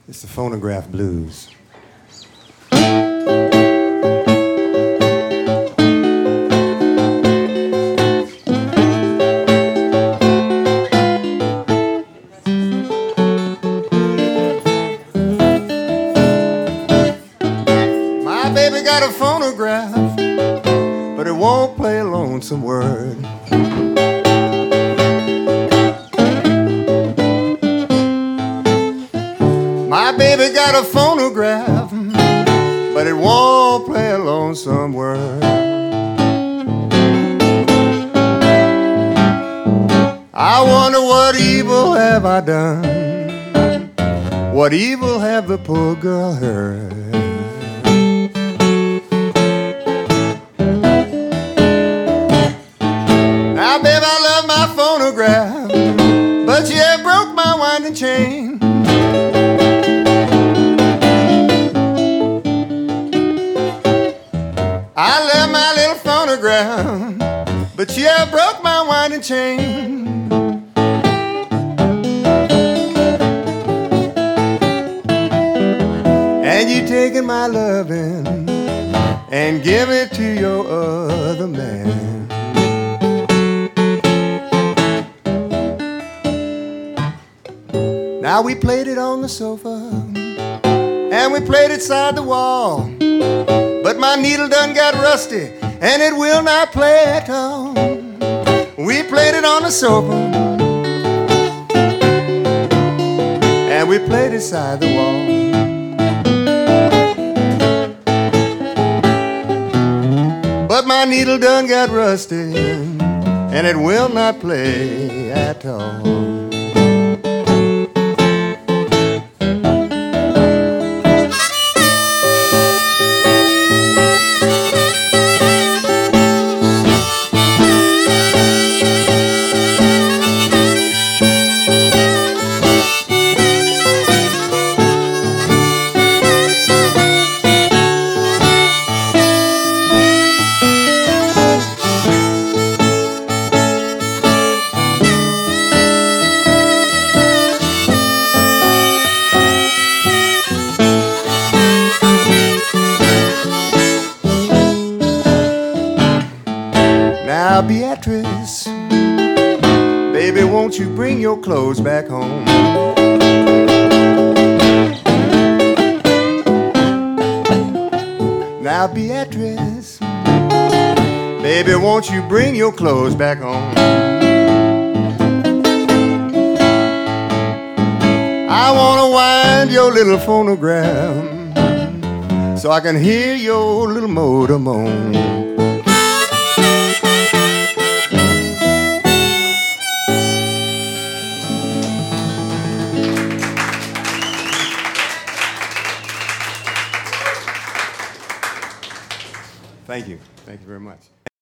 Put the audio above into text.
It's the phonograph blues. My baby got a phonograph, but it won't play a lonesome word. My baby got a phonograph, but it won't play a lonesome word. I wonder what evil have I done? What evil have the poor girl heard? Now, babe, I love my phonograph, but she had broke my winding chain. I love my little phonograph, but she had broke my winding chain. And you taking my loving and give it to your other man. Now we played it on the sofa, and we played it side the wall, but my needle done got rusty, and it will not play at all. We played it on the sofa, and we played it side the wall. But my needle done got rusty, and it will not play at all. Now, Beatrice, baby, won't you bring your clothes back home? Now, Beatrice, baby, won't you bring your clothes back home? I wanna wind your little phonograph so I can hear your little motor moan. Thank you. Thank you very much.